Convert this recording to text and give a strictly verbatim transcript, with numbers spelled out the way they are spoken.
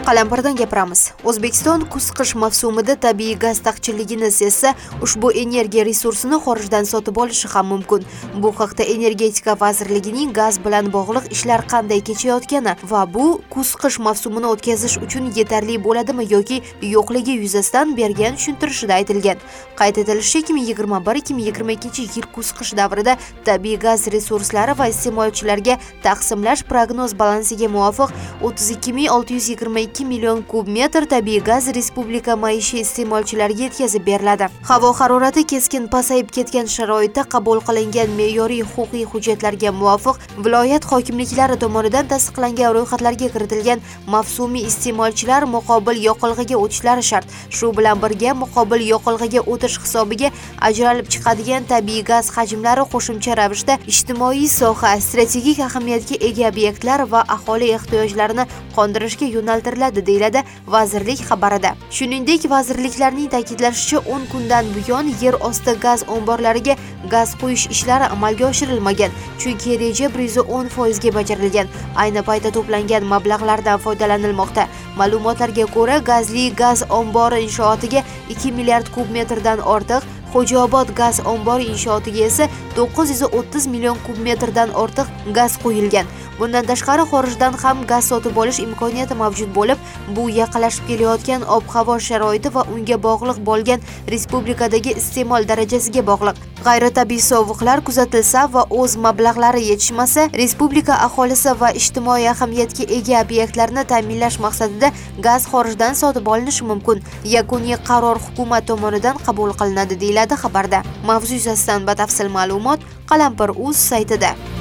Qalampirdan gapiramiz. O'zbekiston kuz-qish mavsumida tabiiy gaz taqchilligini sezsa, ushbu energiya resursini xorijdan sotib olishi ham mumkin. Bu haqda Energetika vazirligining gaz bilan bog'liq ishlar qanday kechayotgani va bu kuz-qish mavsumini o'tkazish uchun yetarli bo'ladimi yoki yo'qligi yuzasidan bergan tushuntirishida aytilgan. Qayd etilishicha, ikki ming yigirma bir ikki ming yigirma ikkinchi yil kuz-qish davrida tabiiy gaz resurslari va iste'molchilarga taqsimlash prognoz balansiga muvofiq o'ttiz ikki ming olti yuz yigirma ikki million kub metr tabiiy gaz respublika maishiy iste'molchilariga yetkazib beriladi. Havo harorati keskin pasayib ketgan sharoitda qabul qilingan me'yoriy huquqiy hujjatlarga muvofiq viloyat hokimliklari tomonidan tasdiqlangan ro'yxatlarga kiritilgan mavsumiy iste'molchilar muqobil yoqilg'iga o'tishlari shart. Shu bilan birga muqobil yoqilg'iga o'tish hisobiga ajralib chiqadigan tabiiy gaz hajmlari qo'shimcha ravishda ijtimoiy soha, strategik ahamiyatga ega obyektlar va aholi ehtiyojlarini qondirishga yo'naltiriladi, deyiladi vazirlik xabarida. Shuningdek, vazirliklarning ta'kidlashicha, o'n kundan buyon yer osti gaz omborlariga gaz quyish ishlari amalga oshirilmagan, chunki reja bir yuz o'n foiz ga bajarilgan. Ayni paytda to'plangan mablag'lardan foydalanilmoqda. Ma'lumotlarga ko'ra, gazli gaz ombori inshootiga ikki milliard kub metrdan ortiq, Xo'jaobod gaz ombori inshootiga esa to'qqiz yuz o'ttiz million kub metrdan ortiq gaz qo'yilgan. Bundan tashqari xorijdan ham gaz sotib olish imkoniyati mavjud bo'lib, bu yaqinlashib kelayotgan ob-havo sharoiti va unga bog'liq bo'lgan respublikadagi iste'mol darajasiga bog'liq. G'ayritabiiy sovuqlar kuzatilsa va o'z mablag'lari yetishmasa, respublika aholisi va ijtimoiy ahamiyatga ega obyektlarni ta'minlash maqsadida gaz xorijdan sotib olinishi mumkin. Yakuniy qaror hukumat tomonidan qabul qilinadi, deyiladi xabarda. Mavzu yuzasidan batafsil ma'lumot Qalampir.uz saytida.